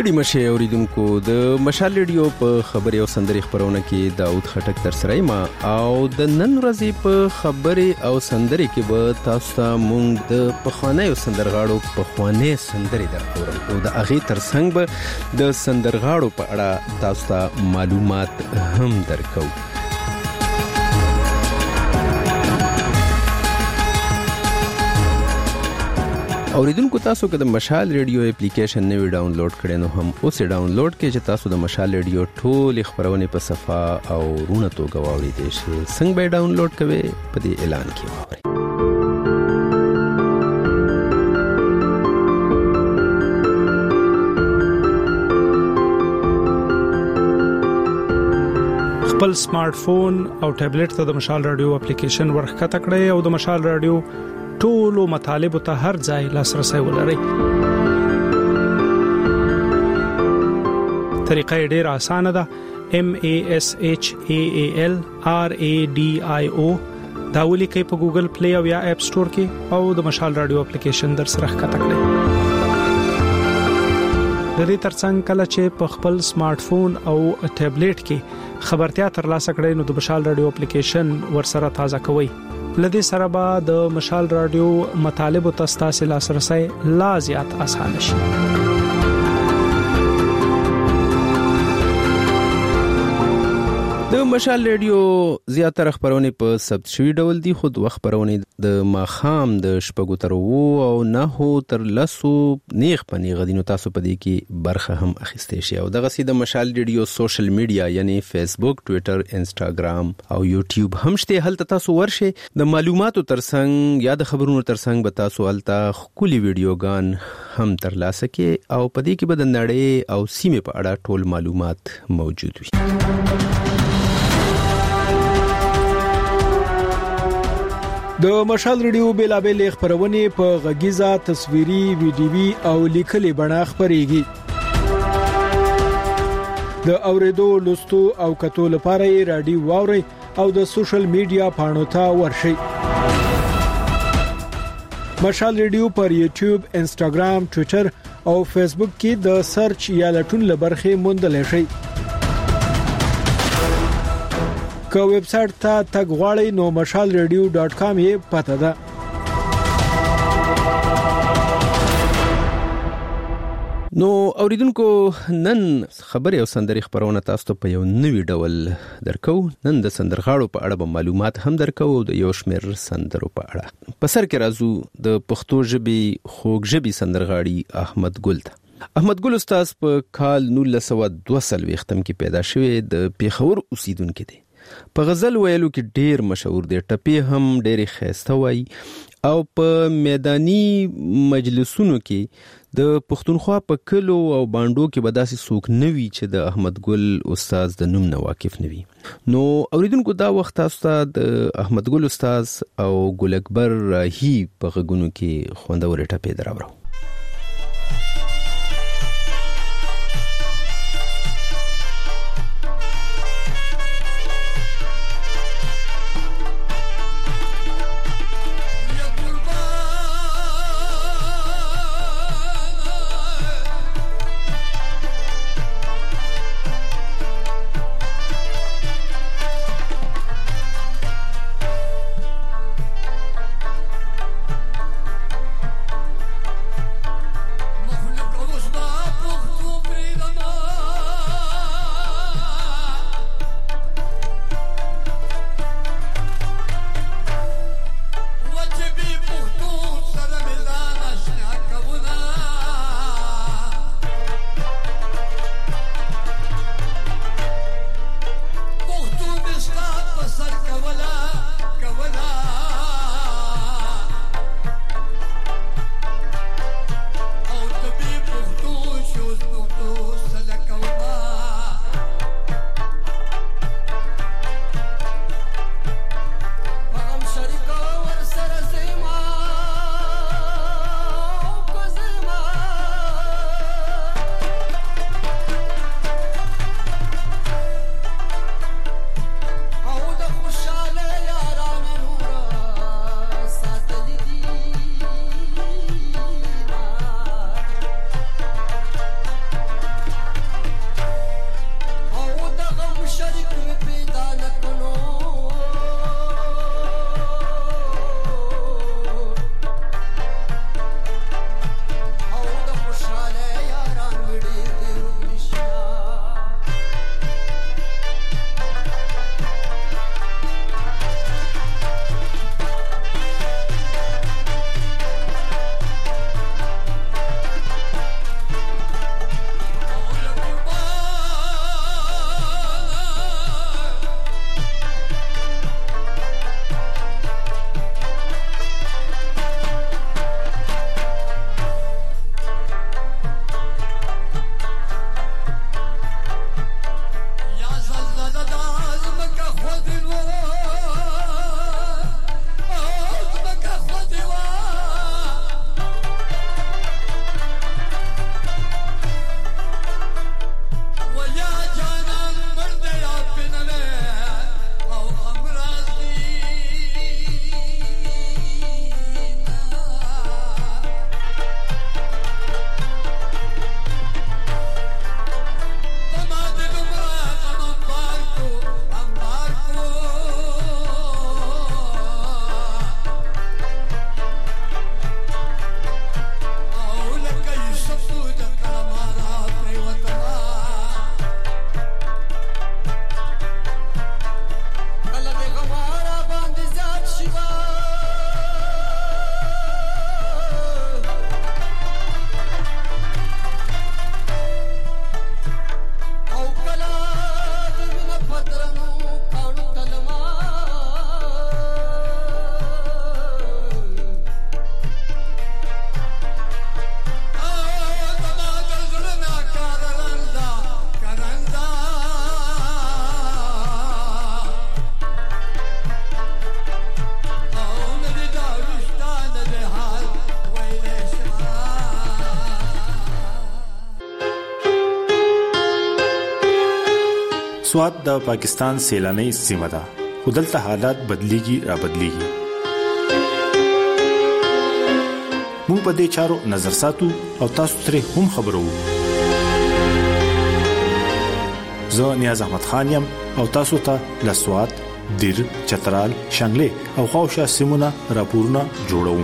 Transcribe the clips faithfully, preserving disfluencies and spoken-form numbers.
ستړي مشه اوریدونکو د مشال ریډیو په خبري او سندري خبرونه کې داوود خټک تر سره ما او د نن ورځې په خبري او سندري کې به تاسو ته مونږ د پخوانیو سندرغاړو پخوانی سندري درکو او د اغه ترڅنګ به د سندرغاړو په اړه تاسو ته معلومات هم درکو. اوریدونکو تاسو که د مشال ریډیو اپلیکیشن نوی ډاونلوډ کړئ نو هم اوس ډاونلوډ کړئ چې تاسو د مشال ریډیو ټول خبرونه په صفه او رونه توګه واورئ. څنګه به ډاونلوډ کوئ په دې اعلان کې واورئ. خپل سمارټ فون او ټابلیټ ته د مشال ریډیو اپلیکیشن ورخکته کړئ او د مشال ریډیو ټولو مطالب ته هر ځای لاسرسي ولرئ. طریقه ډېره اسانه ده. M A S H A A L R A D I O دا ولیکئ په ګوګل پلی او یا اپ سٹور کې او د مشال رادیو اپلیکیشن در سره ښکته کړئ. د دې ترڅنګ کله چې په خپل سمارټ فون او ټابلیټ کې خبرتیا ترلاسه کړئ نو د مشال رادیو اپلیکیشن ورسره تازه کوئ. لدې سره به د مشال رادیو مطالب او تاسو لاسرسي لا زیات آسان شي. د مشال ریډیو زیاتره خبرونه په ثبت شوی ډول دي. خود وخت خبرونه د ماخام د شپږو تر وو او نه تر لسو نیغ پنی غدینو تاسو په دې کې برخه هم اخیستئ شئ. او دغه سي د مشال ریډیو سوشل میډیا یعنی فیسبوک، ټوئیټر، انسټاګرام او یوټیوب هم شته. هلته تاسو ورشئ د معلوماتو ترڅنګ یا د خبرونو ترڅنګ به تاسو هلته خولي ویډیوګان هم ترلاسه کړئ او په دې کې به د نړۍ او سیمه په اړه ټول معلومات موجود وي. د مشال ریډیو بیلابل خبرونه په غږیزه، تصویري، ویډیوي او لیکلي بڼه خبريږي. د اوریدو، لوستو او کتو لپاره یې رادیو واوري او د سوشل میډیا پاڼو ته ورشئ. مشال ریډیو پر یوټیوب، انسټاګرام، ټوئیټر او فیسبوک کې د سرچ یا لټون لبرخه موندل شي. که ویب سټ ته تګ غواړئ نو مشال ریډیو ډاٹ کام یې پته ده. نو اوریدونکو نن خبري او سندري خبرونه تاسو ته په یو نوی ډول درکو. نن د سندرغاړو په اړه به معلومات هم درکو او د یو شمېر سندرو په اړه. په سر کې راځو د پښتو ژبې خوږ ژبې سندرغاړي احمد ګل ته. احمد ګل استاد په کال نولس سوه دوه څلوېښتم کې پیدا شوی د پیښور اوسیدونکو دی. په غزل ویلو کې ډیر مشهور دی. ټپې هم ډېرې ښایسته وایي او په میداني مجلسونو کې د پښتونخوا په کلو او بانډو کې به داسې څوک نه وي چې د احمد ګل استاد د نوم نه واقف نه وي. نو اوریدونکو دا وخت تاسو ته د احمد ګل استاد او ګل اکبر راهی په غږونو کې خوندورې ټپې دراوړو. سوات د پاکستان سیلاني سیمه ده، خو دلته حالات بدلیږي را بدلیږي. موږ په دې چارو نظر ساتو او تاسو ترې هم خبرو. زه نیاز احمد خان یم او تاسو ته له سوات، دیر، چترال، شانګلې او خاوشا سیمونه راپورونه جوړوم.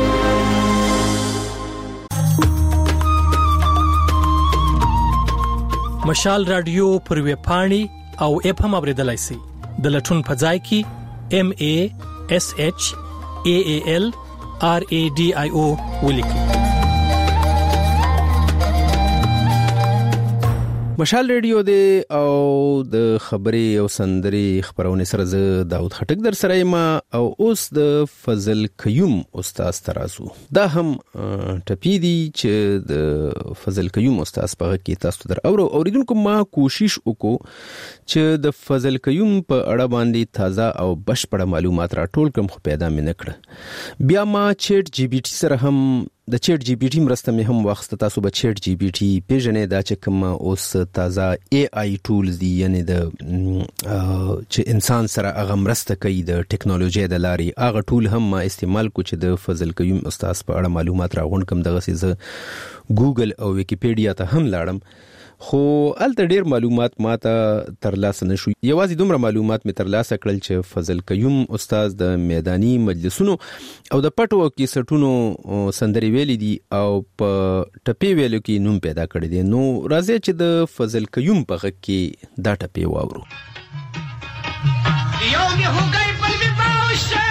مشال رادیو پر ویب پاڼې او اپ هم اوریدلای شئ. د لټون په ځای کې ام ا اس اچ ا ا ال ار ا ډي آی او ولیکئ. مشال ریډیو دی او د خبري او سندري خبرونه سره زه داود خټک در سره یم او اوس د فضل قیوم استاد ترازو. دا هم ټپی دی چې د فضل قیوم استاد په کې تاسو در اورو اوریدونکو ما کوشش وکړو چې د فضل قیوم په اړه باندې تازه او بشپړه معلومات راټول کړم، خو پیدا مې نه کړ. بیا ما چیټ جی پی ټی سره هم د چیټ جی پی ټی مرسته مې هم واخسته. تاسو به چیټ جی پی ټی پیژنې دا چې کوم اوس تازه ای آی ټولز دي، یعنی د چې انسان سره هغه مرسته کوي د ټیکنالوژي د لارې، هغه ټول هم ما استعمال کو چې د فضل قیوم استاد په اړه معلومات راغونډ کم. دغه څه ګوګل او ویکیپیډیا ته هم لاړم، خو الته ډیر معلومات ماته ترلاسه نشو. یوازې دومره معلومات می ترلاسه کړل چې فضل قیوم استاد د میداني مجلسونو او د پټو کیسټونو سندري ویلي دي او په ټپی ویلو کې نوم پیدا کړی دی. نو راځي چې د فضل قیوم په غږ کې دا ټپی واورو. یو می هوګي په می باوشه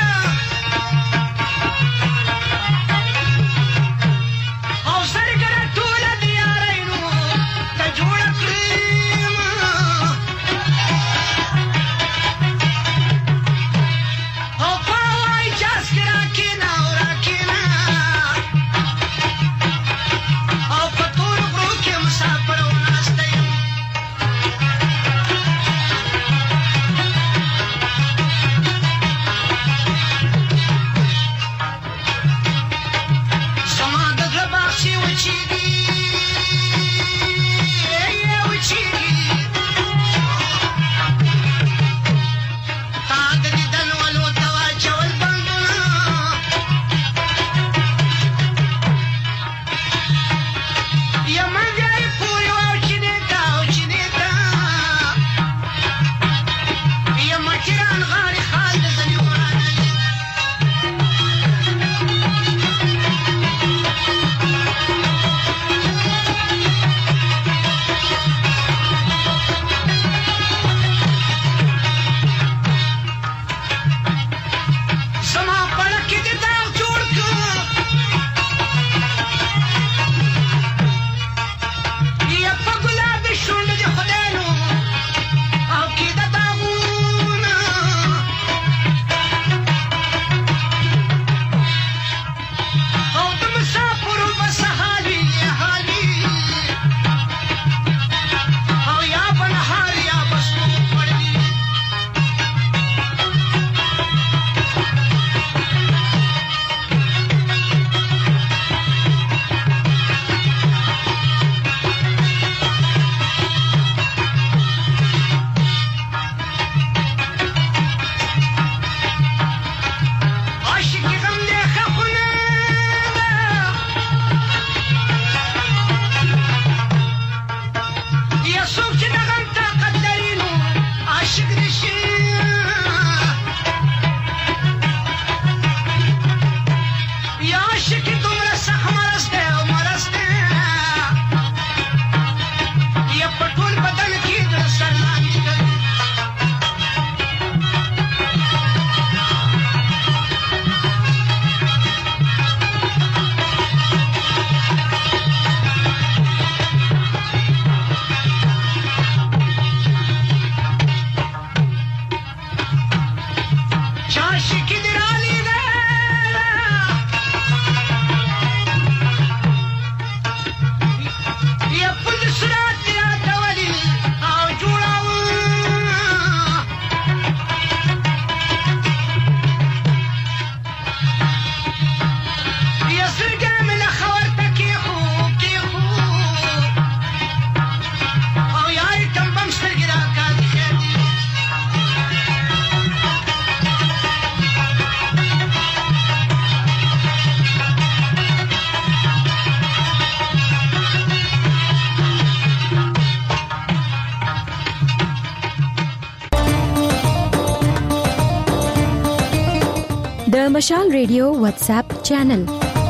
د مشال ریډیو واتس اپ چینل.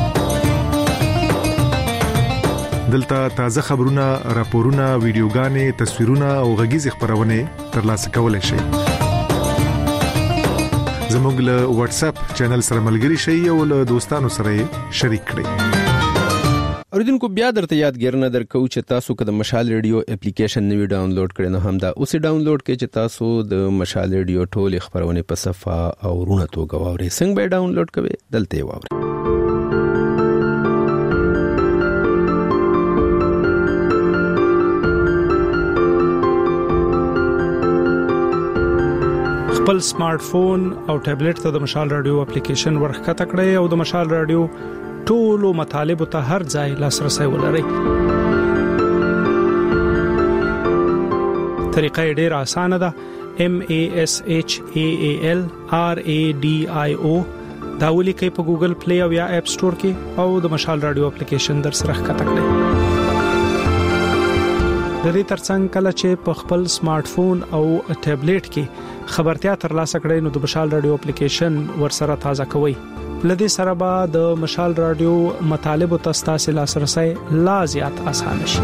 دلته تازه خبرونه، راپورونه، ویډیوګانې، تصویرونه او غږیز خبرونه ترلاسه کولای شئ. زموږ له واتس اپ چینل سره ملګري شئ او له دوستانو سره شریک کړئ. اوریدونکو بیا درته یادګر نه درکو چې تاسو که د مشال ریډیو اپلیکیشن نوی ډاونلوډ کړئ نو هم دا اوس ډاونلوډ کړئ چې تاسو د مشال ریډیو ټول خبرونه په صفه او رونه توګه واورئ. څنګه به ډاونلوډ کوئ دلته واورئ. خپل سمارټ فون او ټابلیټ ته د مشال رادیو اپلیکیشن ورخته کړئ او د مشال رادیو ټولو مطالب ته هر ځای لاسرسي ولرئ. طریقه ډېره اسانه ده. M A S H A A L R A D I O دا ولیکئ په ګوګل پلی او یا اپ سٹور کې او د مشال رادیو اپلیکیشن در سره ښکته کړئ. د دې ترڅنګ کله چې په خپل سمارټ فون او ټابلیټ کې خبرتیا ترلاسه کړئ نو د مشال رادیو اپلیکیشن ورسره تازه کوئ. لدې سره به د مشال رادیو مطالب او تاسو لاسرسي لا زیات آسان شي.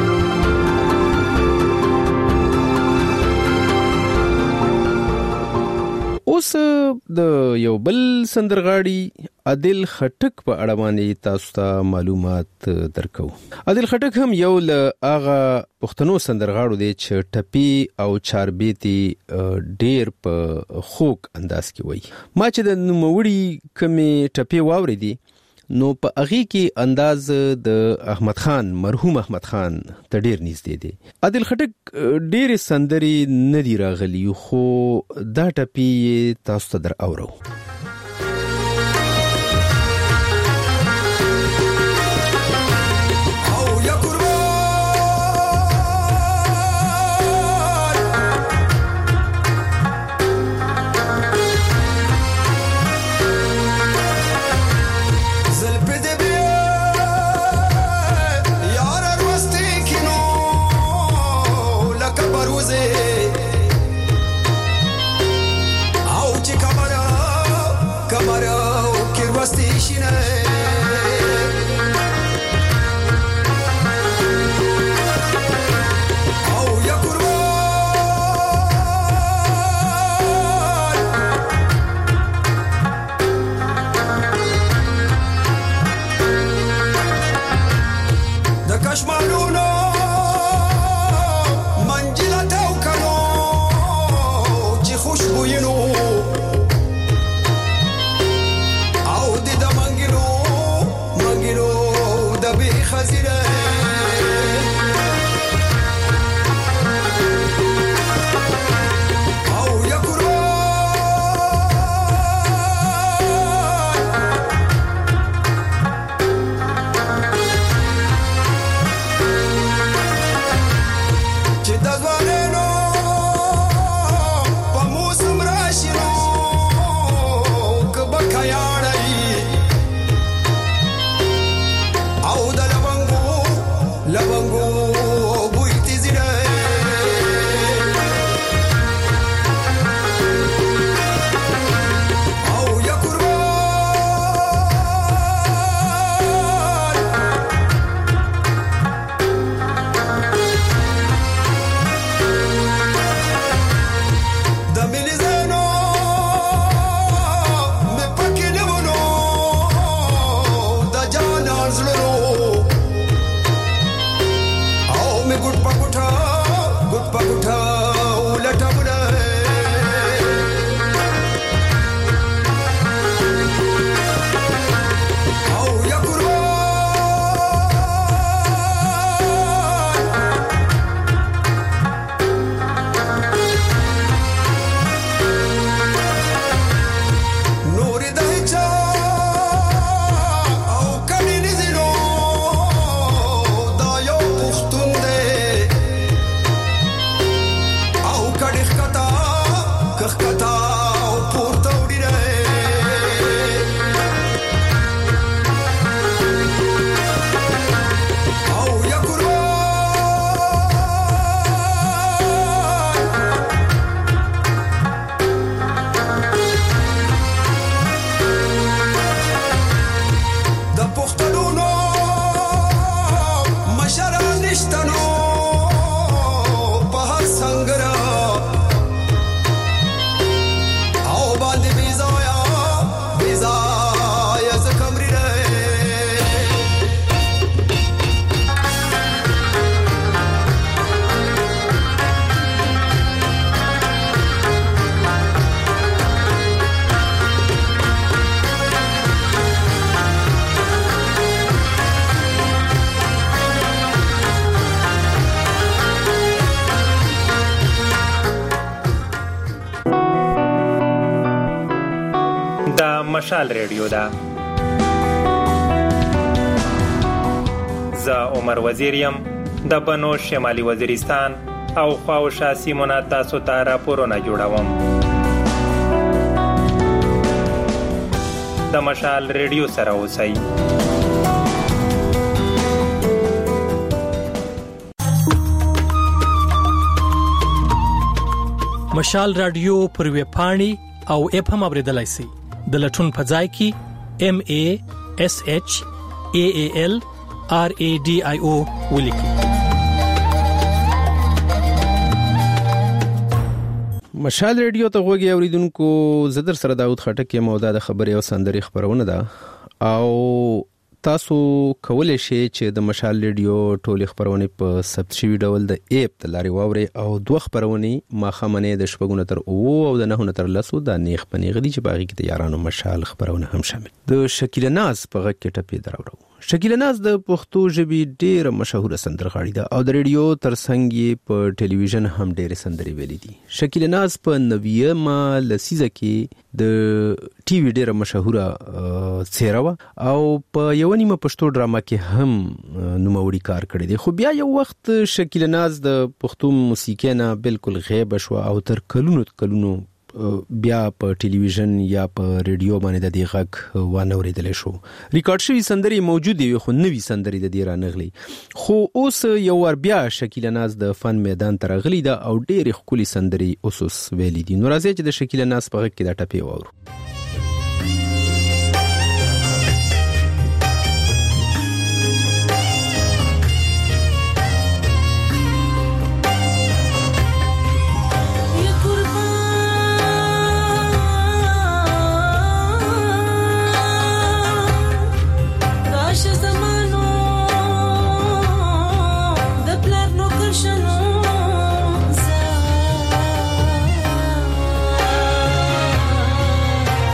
اوس د یو بل سندرغاړي عادل خټک په اړه باندې تاسو ته معلومات درکو. عادل خټک هم یو له هغه پښتنو سندرغاړو دی چې ټپي او چاربيتي ډېر په خوږ انداز کې وایي. ما چې د نوموړي کمې ټپي واورېدي نو په هغه کې انداز د احمد خان مرحوم احمد خان ته ډېر نږدې دی. عادل خټک ډېر سندري ندي راغلي خو دا ټپي تاسو ته در اورو. او د دمنګلو مشال ریډیو ده. زه عمر وزیر یم د بنو شمالي وزیرستان او خواوشا سیمونه تاسو ته راپورونه جوړوم. د مشال ریډیو سره اوسئ. مشال رادیو پر ویب پاڼې او اپ هم اوریدلای شئ. د لټون په ځای کې ام ای اس ایچ ای ای ال آر ای ډي آی او ولیکئ. مشال ریډیو ته غوږی اوریدونکو، زه در سره داود خټک یم او دا د خبرې او سندري خبرونه ده او تاسو کولای شئ چې د مشال ریډیو ټولې خبرونه په ثبت شوی ډول د اپ د لارې واوري او دوه خبرونه ماخامنه د شپږونه تر او او د نهونه تر لسو د نیخ پنیغ دي چې باغی کې د یارانو مشال خبرونه هم شامل. د شکیل ناز په غږ کې ټپې دراوړو. شکیل ناز د پښتو ژبې ډېر مشهور سندرغاړي ده او د ریډیو ترڅنګ په ټلویزیون هم ډېر سندري ویلي دي. شکیل ناز په نویمه لسیزه کې د ټي وي ډېر مشهور څیره و او په یو نیمه پښتو ډراما کې هم نوموړي کار کړی دی. خو بیا یو وخت شکیل ناز د پښتو موسیقۍ نه بالکل غیب شو او تر کلونو کلونو بیا په ټلویزیون یا په ریډیو باندې د دې غږ وانه اوریدل شو. ریکارډ شوی سندري موجود دي خو نوې سندري د دې رانغلي. خو اوس یو ور بیا شکیل ناز د فن میدان ته راغلی دا او ډېر ښکلي سندري اوس ویلي دي. نو راځي چې د شکیل ناز په غږ کې دا ټپې واورو. Shano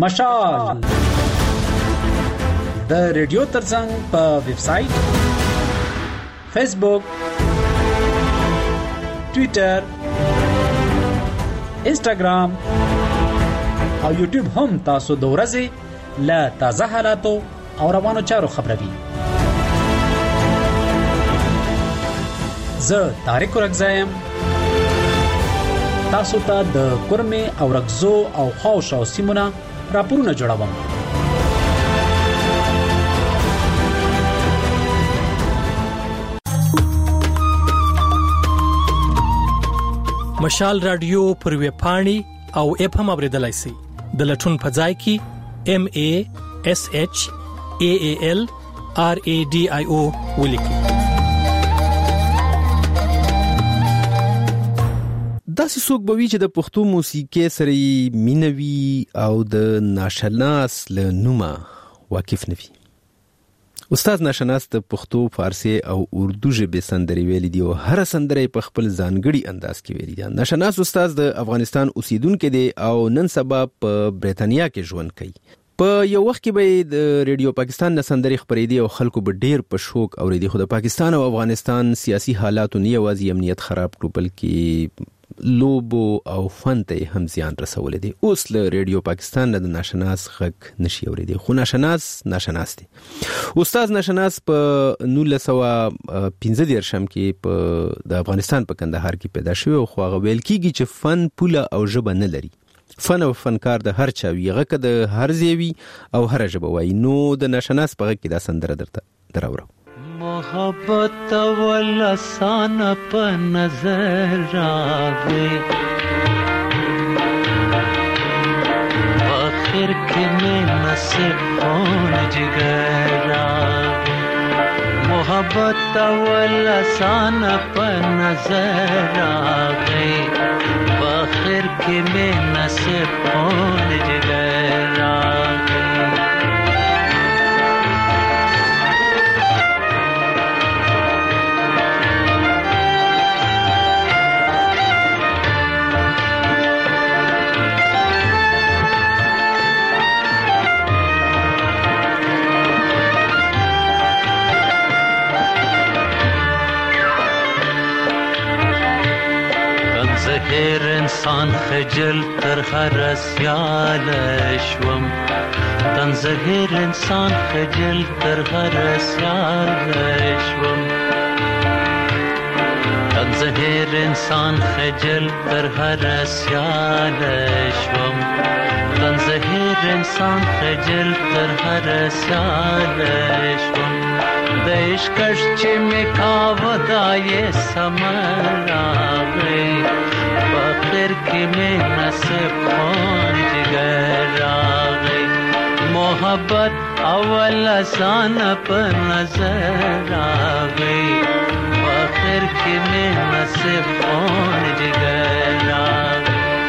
مشال د ریډیو ترڅنګ په ویب سټ فیسبوک ټوئیټر انسټاګرام او یوټیوب هم تاسو د ورځې له تازه حالاتو او روانو چارو خبروي. زه طارق رغزایم تاسو ته د کورمه او رغزو او خاوشو سیمونه راپورونه جوړوم. مشال رادیو پر ویب پاڼې او اپ هم اوریدلای شئ. د لټون په ځای کې ام ا اس اچ ا ا ال ار ا ډي آی او ولیکئ. داسې څوک به وي چې د پښتو موسیقي سره مینوي او د ناشناس له نومه واقف نه وي. استاد ناشناس د پښتو، فارسی او اردو ژبې سندرې ویلي دي او هر سندره په خپل ځانګړي انداز کې ویلي دي. ناشناس استاد د افغانستان اوسیدونکو دی او نن سبا په برېټانیا کې ژوند کوي. په یو وخت کې به د ریډیو پاکستان نه سندرې خپرېدي او خلکو به ډېر په شوق اورېدي، خو د پاکستان او افغانستان سیاسي حالاتو نه یوازې امنیت خراب کړو بلکې لوبو او فن ته هم زیان رسولې دي. اوس له ریډیو پاکستان نه د ناشناس غږ نشي اورېدي، خو ناشناس ناشناس دي. استاد ناشناس په نولس سوه پنځه دېرشم کې په د افغانستان په کندهار کې پیدا شوی او خو هغه ویل کېږي چې فن پوله او ژبه نه لري. فن او فنکار د هر چا وي، هغه که د هر ځای وي او هر ژبه وایي. نو د ناشناس په غږ کې دا سندره درته دراوړم. محبت ولسان په نظر راغی، آخر کې مې نصیب خون جگر راغی. محبت ولسان په نظر راغی، آخر کې مې نصیب خون جگر راغی. زهر انسان خجل تر هر سیال شوم، تن زهر انسان خجل تر هر سیال شوم، تن زهر انسان خجل تر هر سیال شوم، تن زهر انسان خجل تر هر سیال شوم. د عشقش چې مې کاوه دا یې سمر راغی، آخر کې مې نصیب خون جگر راغی. محبت اول آسان په نظر راغی، آخر کې مې نصیب خون جگر راغی.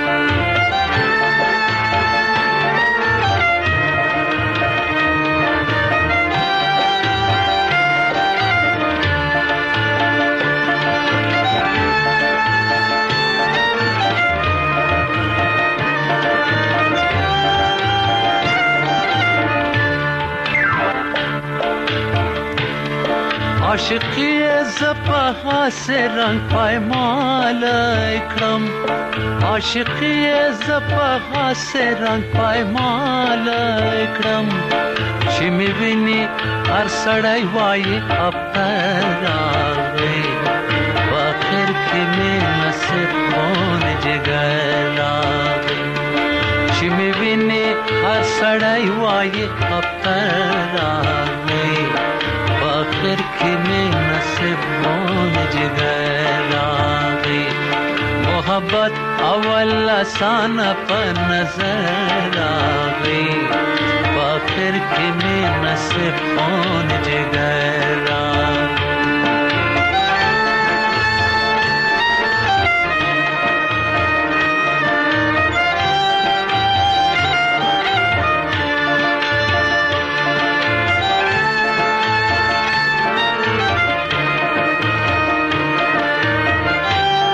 عاشقی زپا سے رنگ پایمال اکرم، عاشقی زپا سے رنگ پایمال اکرم. چې می ویني هر سړی وایي اپتر راغی، آخر کې مې نصیب خون جگر راغی. چې می ویني هر سړی وایي اپتر راغی، آخر کې مې نصیب خون جگر راغی. محبت اول آسان په نظر راغی، آخر کې مې نصیب خون جگر راغی.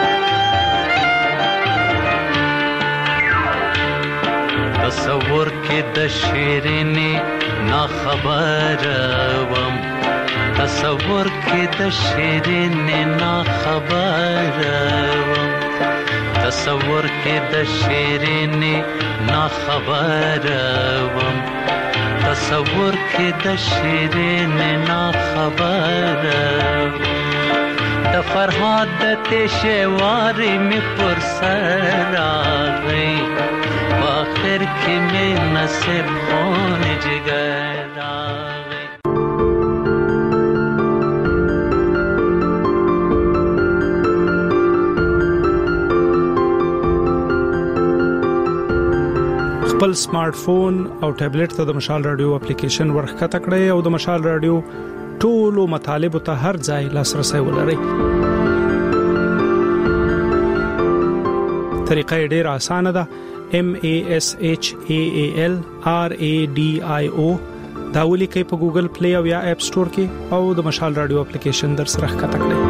تصور کې کې د شیرینې نا خبر وم تصور کې د شیرینې نا خبر وم تصور کې د شیرینې نا خبر وم تصور کې د شیرینې نا خبر د فرهاد د تشوارې مې پر سر راغی آخر کې مې نصیب خون جگر راغی. خپل سمارټ فون او ټابلیټ ته د مشال رادیو اپلیکیشن ورخکته کړئ او د مشال رادیو ټولو مطالب ته هر ځای لاسرسي ولرئ. طریقه ډیره اسانه ده. M A S H A A L R A D I O دا ولیکئ په ګوګل پلی او یا اپ سٹور کې او د مشال رادیو اپلیکیشن در سره ښکته کړئ.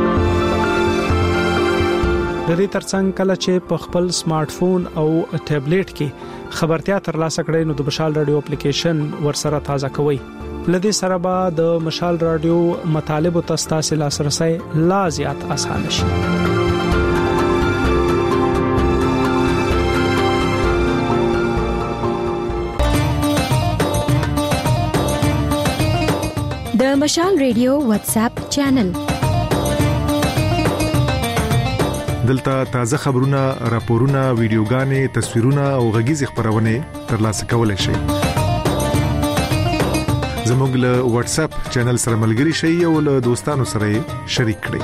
د دې ترڅنګ کله چې په خپل سمارټ فون او ټابلیټ کې خبرتیا ترلاسه کړئ نو د مشال رادیو اپلیکیشن ورسره تازه کوئ. لدې سره به د مشال رادیو مطالب او تاسو لاسرسي لا زیات آسان شي. د مشال رادیو واتس اپ چینل دلته تازه خبرونه، راپورونه، ویډیوګانې، تصویرونه او غږیز خبرونه ترلاسه کولای شئ. زموږ له واتس اپ چینل سره ملګري شئ او له دوستانو سره شریک کړئ.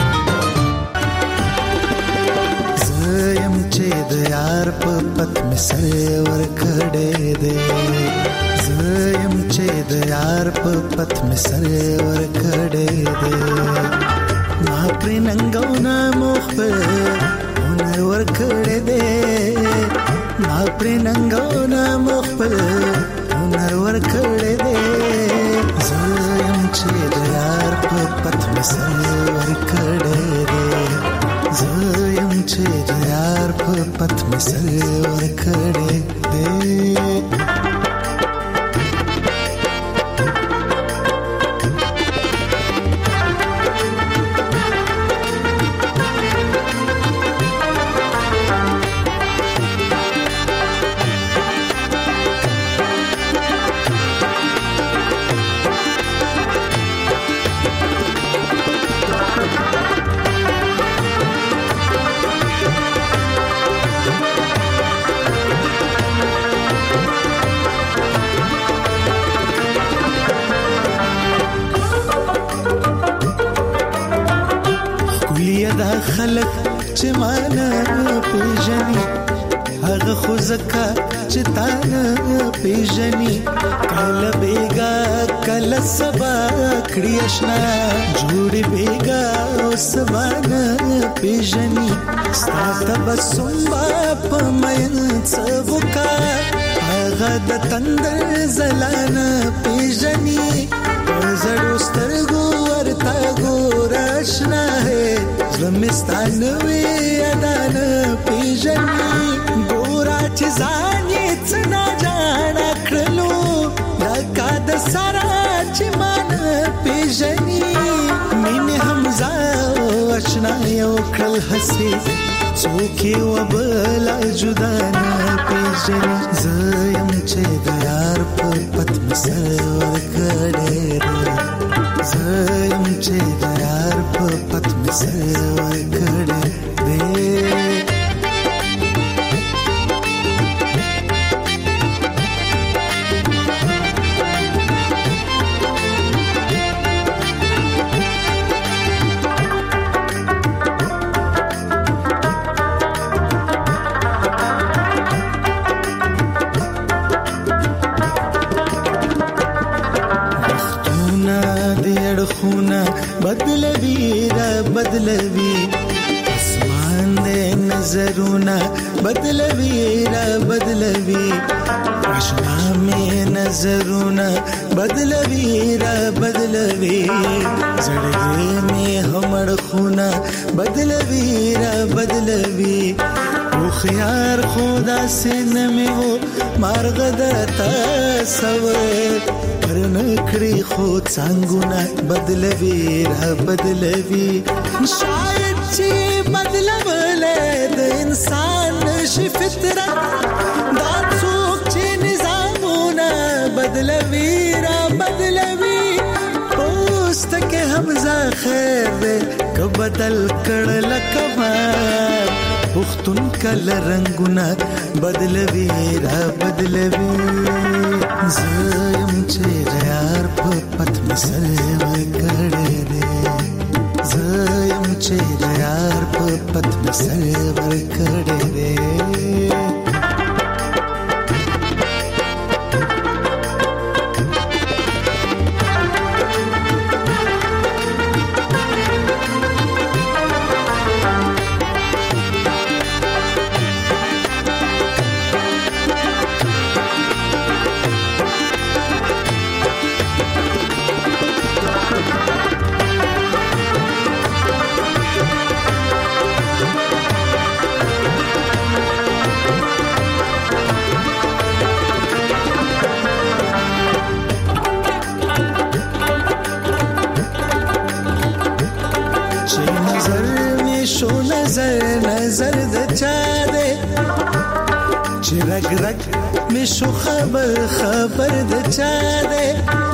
زم چې د یار په پت می سر ور کړې دې زم چې د یار په پت می سر ور کړې دې ما پر ننګونه مخبر هنر ور کړې دې ما پر ننګونه مخبر هنر ور کړې دې زم چې د یار په پت می سر ور کړې دې زم چې د یار په پت می سر ور کړې دې. خلق چې مانا پیژني هغه خو زکه چې تانا پیژني کله بیگا کله سبا کړی آشنا جوړ بیگا او سبا پیژني ستاسو بسوم په مېن څوکا هغه د تندر زلانه پیژني زړو سترګو ورته ګور آشنا ہے زمستان وی ادان پیژني ګورا چې ځان یې څنا جان کړلو لکه د سارا چې مان پیژني مين حمزه آشنا یو کړل حسي څوک یو بل جدا نه پیژني زم چې د یار په پت مسور کړې زم چې د یار په پت مسور کړې دې. بدلوي را بدلوي نظرونه بدلوي را بدلوي آشنا مې نظرونه بدلوي را بدلوي زړګي مې همړ خونه بدلوي را بدلوي او خيار خدا سين مې وو مارغ درتا سوي پر نکړي خو څنګهونه بدلوي را بدلوي شاید چې بدلولې د انسان شي فطرت دا څوک چې نظامونه بدلوي را بدلوي پوست کې حمزه خیر دې ک بدل کړل کمال پختون کل رنگونه بدلوي را بدلوي زم چې یار په پت مسل وکړې دې زم چې یار په پت مسل وکړې دې نظر د چا دے چې رګ رګ مې شو خبر خبر د چا دے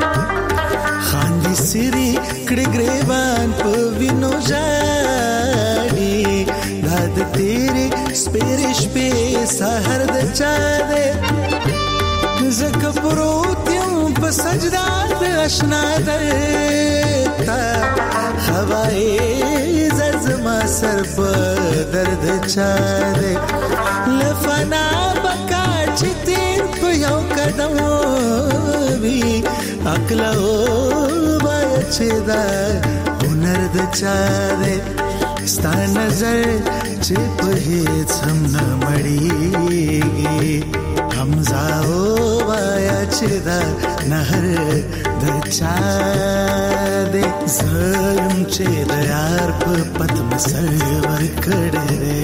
خاندي سری کړي ګریوان په وینو ژاړي داد تیرې سپېرې شپې سحر د چا دے زکه پروت یم په سجدا د آشنا درتا خوای زما سر په درد چا دے لفنا بکا چې تیر په یو قدم وی عقل او بای چې دا هنر د چا دے ستا نظر چې په هیڅ هم نه مړیږي حمزه او بای چې دا نهر د چا دے زم چې د یار په پت مسل ورکړې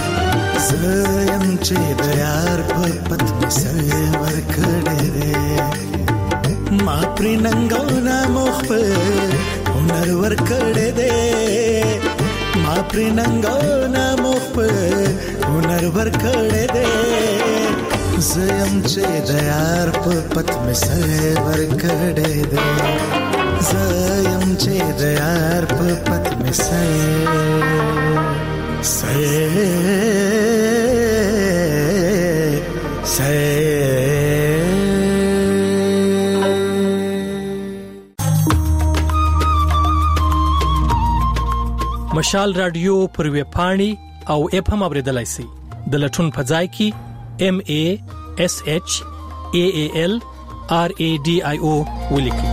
زم چې د یار په پت مسل ورکړې ما پر ننګونه مخ په هنر ورکړې دې ما پر ننګونه مخ په هنر ورکړې دې زم چې د یار په پت مسل ورکړې دې زم چې د یار په پت مسل سې سې مشال رادیو پر ویب پاڼې او اپ هم اوریدلای شئ د لټون په ځای کې ام ا اس اچ ا ا ال ار ا ډي آی او ولیکئ.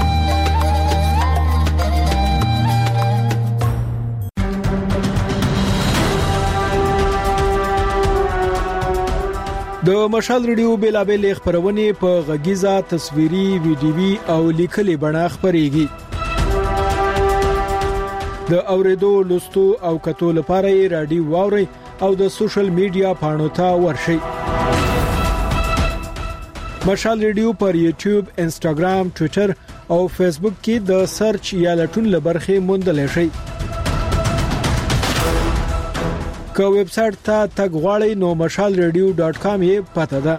د مشال ریډیو بیلابل خبرونه په غږیزه تصویري ویډیوي او لیکلي بڼه خبريږي. د اوریدو لوستو او کتو لپاره رادیو واوري او د سوشل میډیا پاڼو ته ورشئ. مشال ریډیو پر یوټیوب، انسټاګرام، ټوئیټر او فیسبوک کې د سرچ یا لټون لبرخه موندلای شئ. که ویب سټ ته تګ غواړئ نو مشال ریډیو ډاټ کام یې پته ده.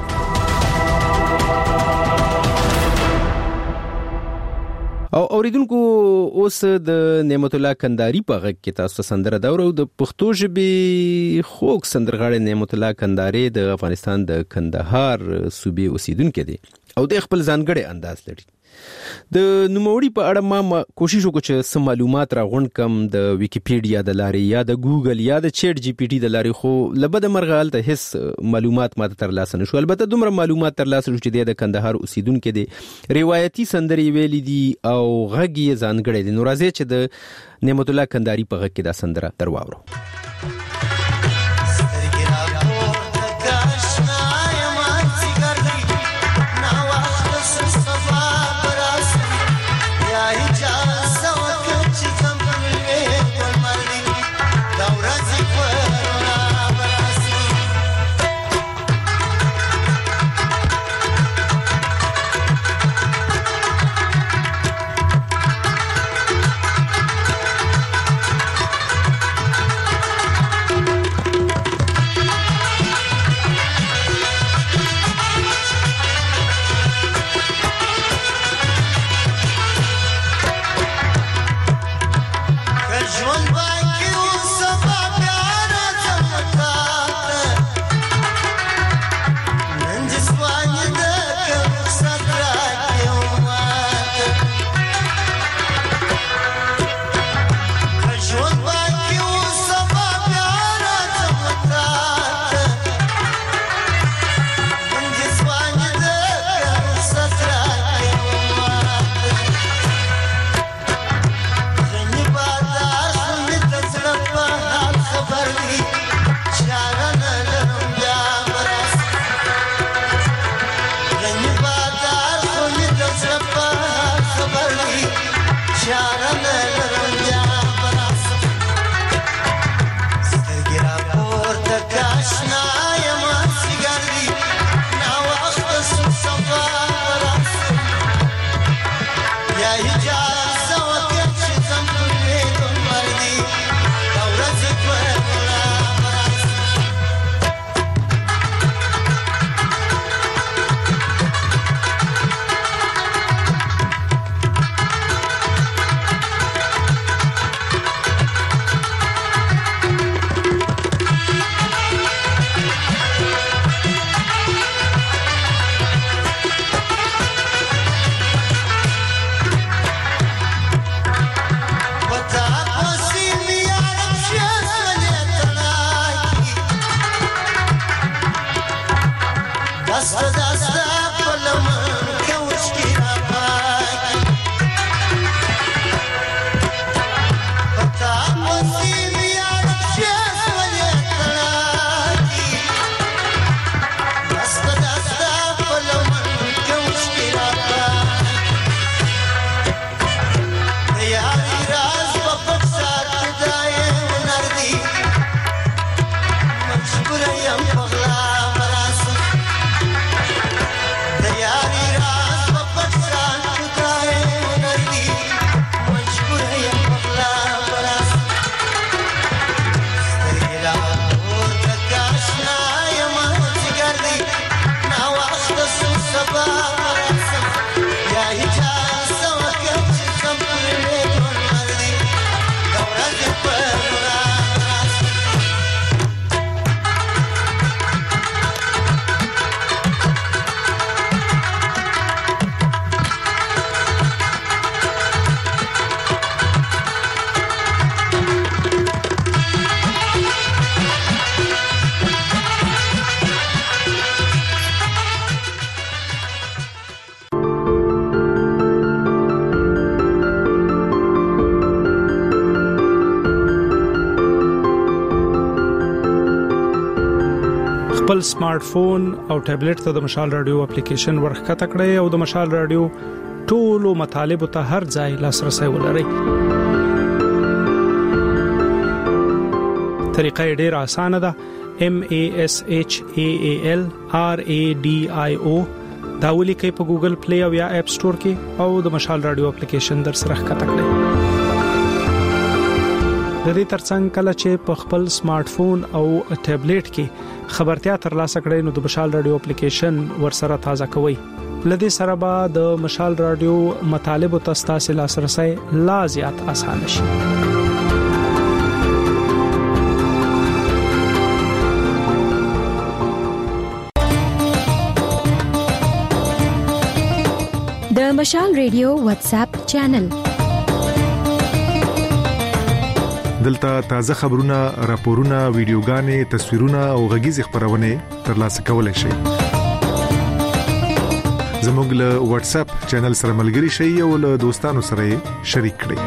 او اوریدونکو اوس د نعمت الله کندهاری په غږ کې تاسو سندره دا ورو د پښتو ژبې خوږ سندرغاړي نعمت الله کندهاری د افغانستان د کندهار صوبې اوسیدونکو دی او د خپل ځانګړي انداز لري. د نوموړي په اړه ما کوشش وکړ چې سم معلومات راغونډ کم د ویکیپیډیا د لارې یا د ګوګل یا د چیټ جی پی ټي د لارې، خو لبد مرغال ته هیڅ معلومات ماته ترلاسه نشو. البته دومره معلومات ترلاسه شو چې د کندهار اوسیدونکو دی روایتي سندرې ویلي دي او غږ یې ځانګړی دی. نو راځي چې د نعمت الله کندهاری په غږ کې دا سندره درواورو. خپل سمارټ فون او ټابلیټ ته د مشال رادیو اپلیکیشن ورخکته کړئ او د مشال رادیو ټولو مطالب ته هر ځای لاسرسي ولرئ. طریقه ډیره اسانه ده. M A S H A A L R A D I O دا ولیکئ په ګوګل پلی او یا اپ سٹور کې او د مشال رادیو اپلیکیشن در سره ښکته کړئ. د دې ترڅنګ کله چې په خپل سمارټ فون او ټابلیټ کې خبرتیا ترلاسه کړئ نو د مشال رادیو اپلیکیشن ورسره تازه کوئ. لدې سره به د مشال رادیو مطالب او تاسو لاسرسي لا زیات آسان شي. د مشال رادیو واتس اپ چینل دلته تازه خبرونه، راپورونه، ویډیوګانې، تصویرونه او غږیز خبرونه ترلاسه کولای شئ. زموږ له واتس اپ چینل سره ملګري شئ او له دوستانو سره شریک کړئ.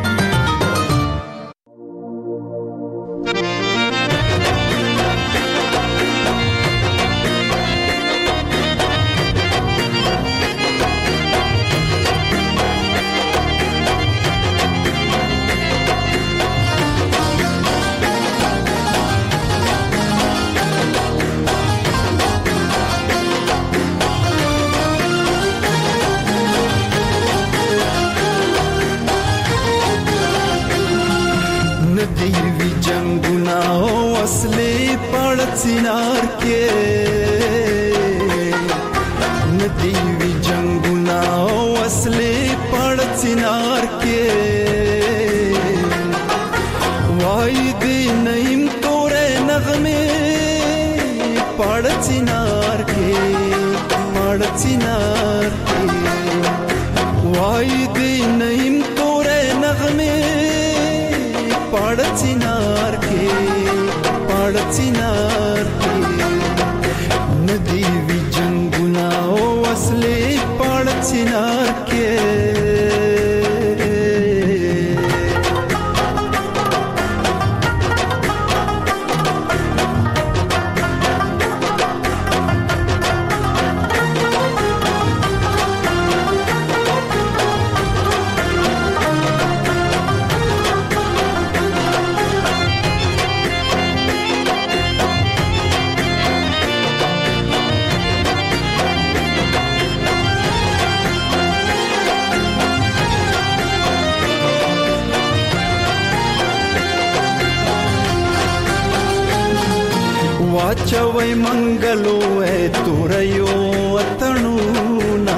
वाचवै मंगलो ए तुरयो अतणुना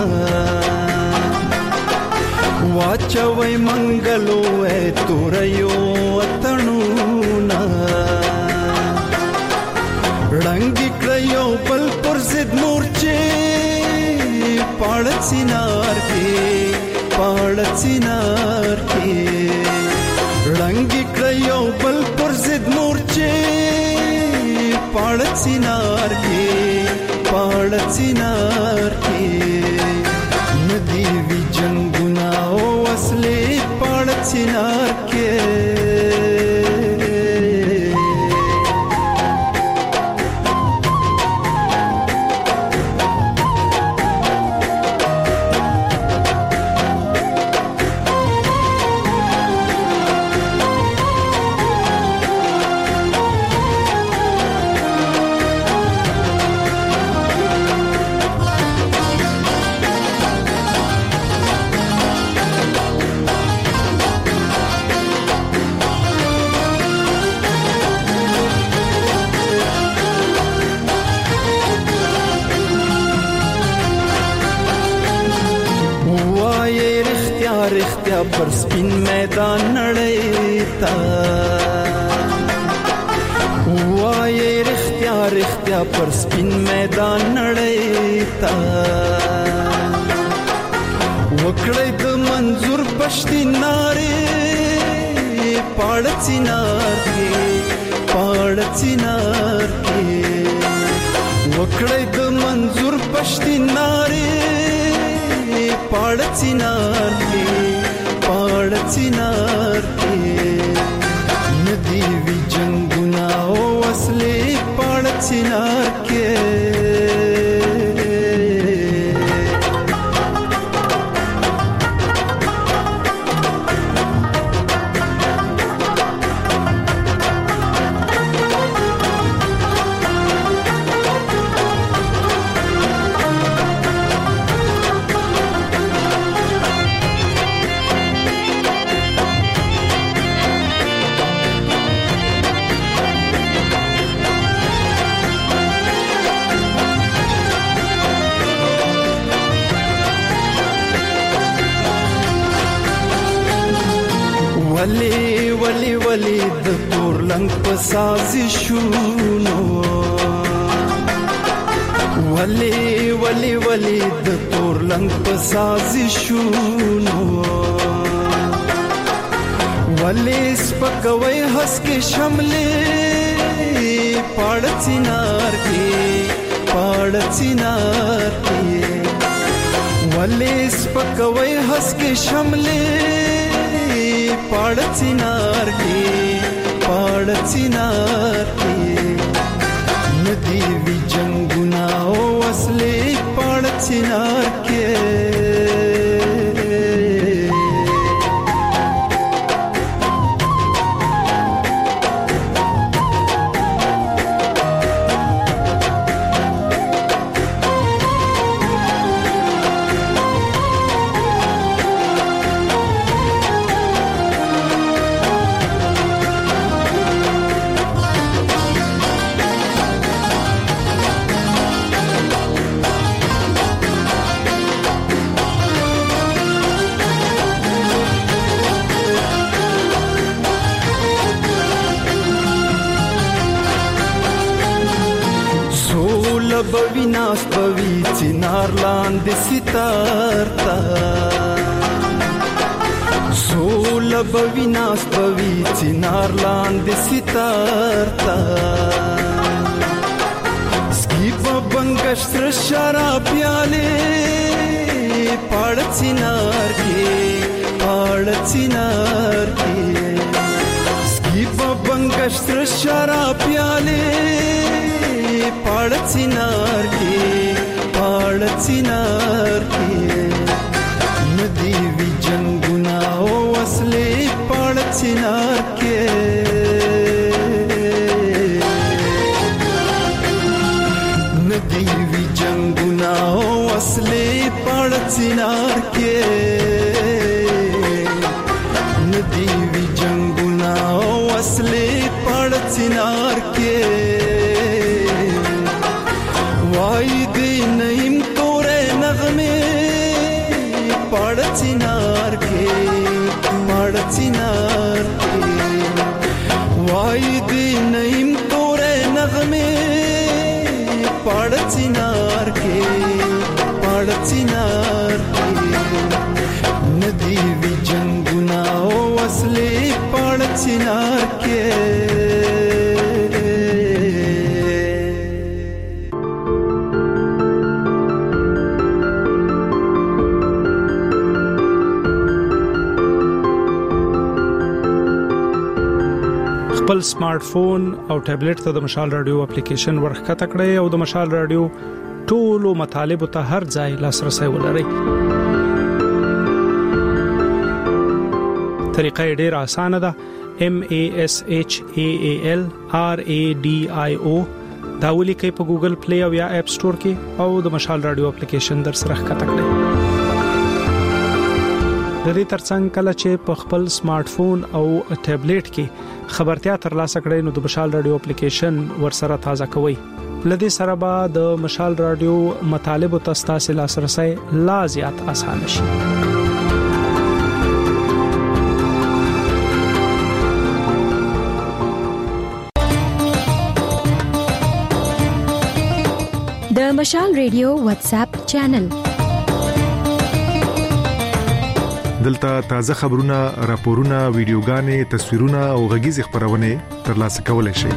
वाचवै मंगलो ए तुरयो अतणुना रंगी क्रयो बल पुरजिद मूर्चे पाड़त सिनार के पाड़त सिनार के रंगी क्रयो बल पुरजिद मूर्चे पाड़त सिनार के पाड़त सिनार के नदी भी जंगुना ओ असले पाड़त सिनार के पर स्पिन मैदान नड़ेता हुआ ये रिख्तिया रिख्तिया पर स्पिन मैदान नड़ेता वकड़े द मंजूर पश्ती नारे पाड़त सिनार के पाड़त सिनार के वकड़े द मंजूर पश्ती नारे पाड़त सिनार के पाड़त सिनार के नदी भी जंगुना ओ असले पाड़त सिनार के ولی د تور لنګ په سازشونو ولی ولی ولی د تور لنګ په سازشونو ولی سپکوي هس کې شملې پاړ چینار کې پاړ چینار کې ولی سپکوي هس کې شملې پاړ چینار کې پاړ چینار کې ندی وی جنگنا او اصلي پاړ چینار کې بوی ناس بوی چنار لاندې ستار تا زول بوی ناس بوی چنار لاندې ستار تا سکی په بنگشتر شراب پیاله پاړ چنار کې پاړ چنار کې سکی په بنگشتر شراب پیاله پاړ چینار کې پاړ چینار کې ندی وی جنگنا او اصلي پاړ چینار کې ندی وی جنگنا او اصلي پاړ چینار کې ندی وی جنگنا او اصلي پاړ چینار کې وای دی نیم تورې نغمه پاړ چینار کې پاړ چینار کې وای دی نیم تورې نغمه پاړ چینار کې پاړ چینار کې ندی وی جنگنا او اصلي پاړ چینار کې خپل سمارټ فون او ټابلیټ ته د مشال رادیو اپلیکیشن ورخته کړئ او د مشال رادیو ټولو مطالب ته هر ځای لاسرسي ولرئ. طریقه ډیره اسانه ده. M A S H A A L R A D I O دا ولیکئ په ګوګل پلی او یا اپ سٹور کې او د مشال رادیو اپلیکیشن در سره ښکته کړئ. د دې ترڅنګ کله چې په خپل سمارټ فون او ټابلیټ کې خبرتیا ترلاسه کړئ نو د مشال رادیو اپلیکیشن ورسره تازه کوئ. لدې سره به د مشال رادیو مطالب او تاسو لاسرسي لا زیات اسانه شي. د مشال رادیو واتس اپ چینل دلته تازه خبرونه، راپورونه، ویډیوګانې، تصویرونه او غږیز خبرونه ترلاسه کولای شئ.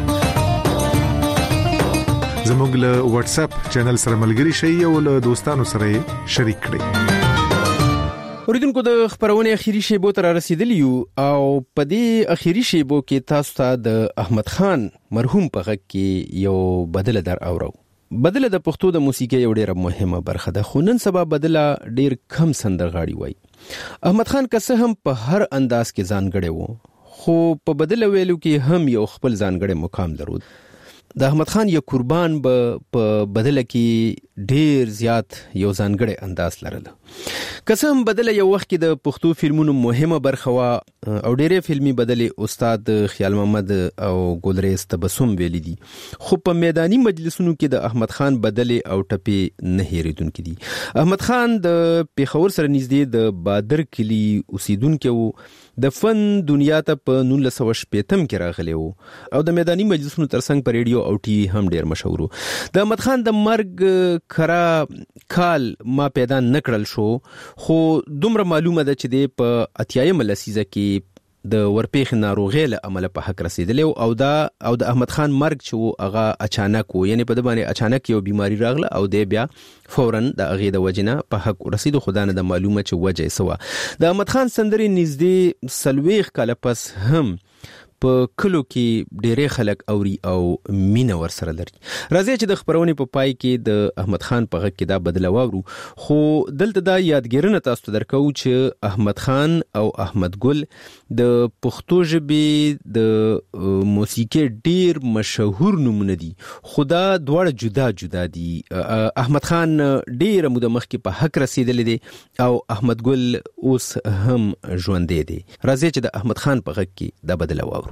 زموږ له واتس اپ چینل سره ملګري شئ او له دوستانو سره شریک کړئ. اوریدونکو د خبرونه اخیری شیبو تر رسیدلی یو او په دې اخیری شیبو کې تاسو ته د احمد خان مرحوم په غږ کې یو بدله در اورو. بدله د پښتو د موسیقي یو ډیره مهمه برخه ده، خو نن سبا بدله ډیر کم سندرغاړي وای. احمد خان که څه هم په هر انداز کې ځانګړی وو، خو په بدله ویلو کې هم یو خپل ځانګړی مقام درلود. د احمد خان یو قربان په بدله کې ډیر زیات یو ځانګړی انداز لرله. قسم بدله یو وخت کې د پښتو فلمونو مهمه برخه وا او ډیره فلمي بدله استاد خیال محمد او ګلریز تبسم ویلي دي، خو په میداني مجلسونو کې د احمد خان بدله او ټپي نه هېریدونکو دي. احمد خان د پیښور سره نږدې د بادر کلی اوسیدونکو وو، د فن دنیا ته په نولس سوه شپږم کې راغلی وو او د میداني مجلسونو ترڅنګ په ریډیو او ټي وي هم ډیر مشهور وو. د احمد خان د مرګ کرا کال ما پیدا نکړل شو، خو دومره معلومه ده چې د په اتیایم لسیزه کې د ورپېخ ناروغي له عمله په حق رسیدلی او دا او د احمد خان مرګ چې وو هغه اچانک وو، یعنی په د باندې اچانک یو بیماری راغله او د بیا فورن د هغې د وجنه په حق رسیدو. خو دا نه د معلومه چې وجه یې څه وه. د احمد خان سندرې نږدې څلوېښت کاله پس هم په کلو کې ډېری خلک اوري او مینه ورسره لري. راځي چې د خبرونې په پای کې د احمد خان په غږ کې دا بدله واورو، خو دلته دا یادګیرنه تاسو ته درکو چې احمد خان او احمد ګل د پښتو ژبې د موسیقي ډیر مشهور نومونه دي، خو دا دواړه جدا جدا دي. احمد خان ډیر موده مخکې په حق رسیدلی دی او احمد ګل اوس هم ژوندی دی. راځي چې د احمد خان په غږ کې دا بدله واورو.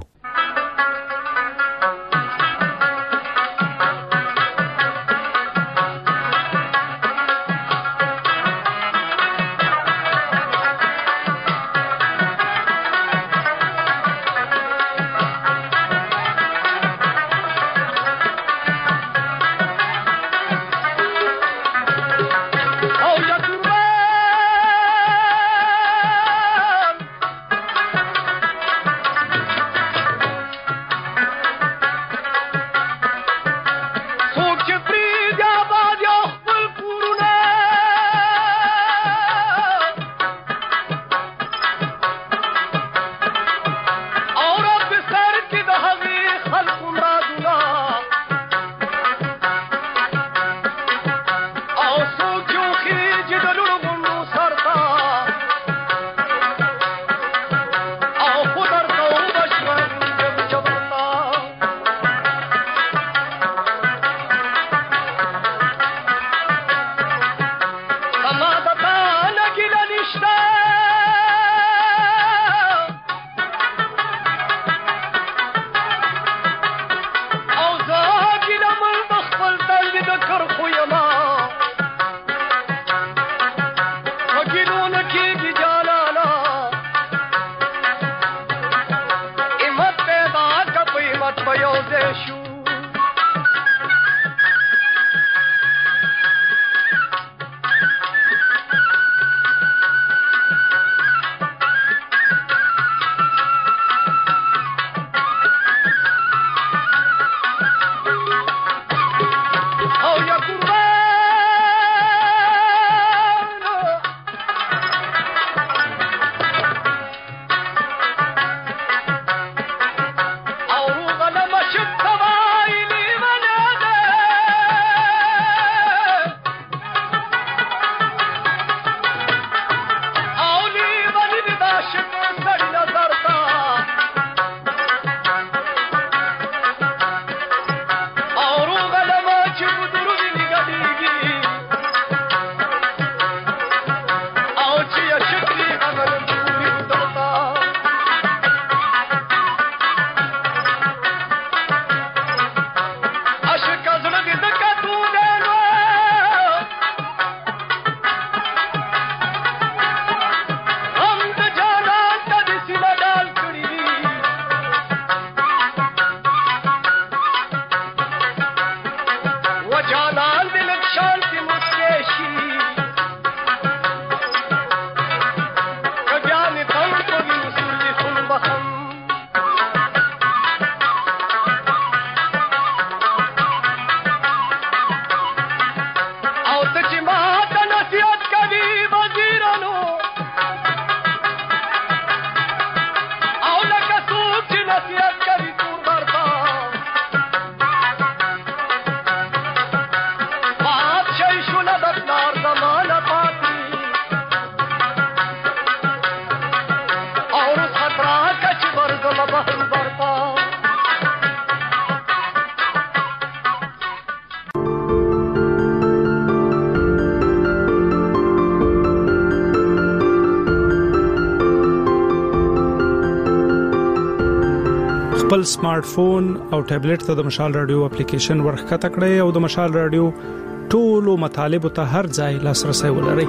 خپل سمارټ فون او ټابلیټ ته د مشال رادیو اپلیکیشن ورخته کړئ او د مشال رادیو ټولو مطالب ته هر ځای لاسرسي ولرئ.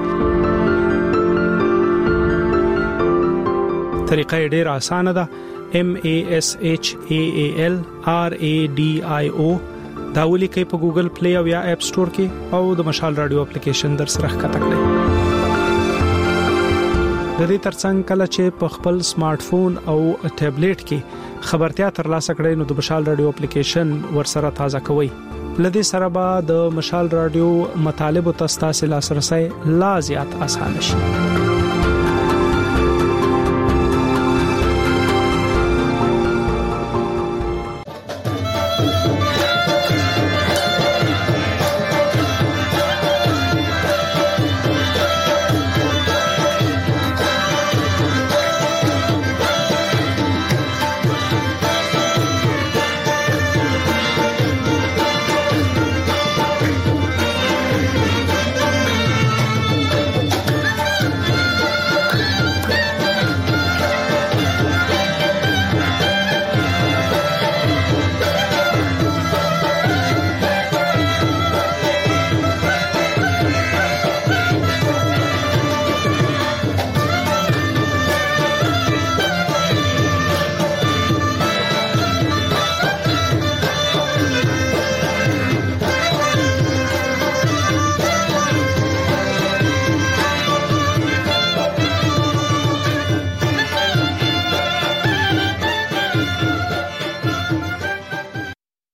طریقه ډیره اسانه ده. M A S H A A L R A D I O دا ولیکئ په ګوګل پلی او یا اپ سٹور کې او د مشال رادیو اپلیکیشن در سره ښکته کړئ. د دې ترڅنګ کله چې په خپل سمارټ فون او ټابلیټ کې خبرتیا ترلاسه کړئ نو د مشال رادیو اپلیکیشن ورسره تازه کوئ. لدې سره به د مشال رادیو مطالب او تاسو لاسرسي لا زیات اسانه شي.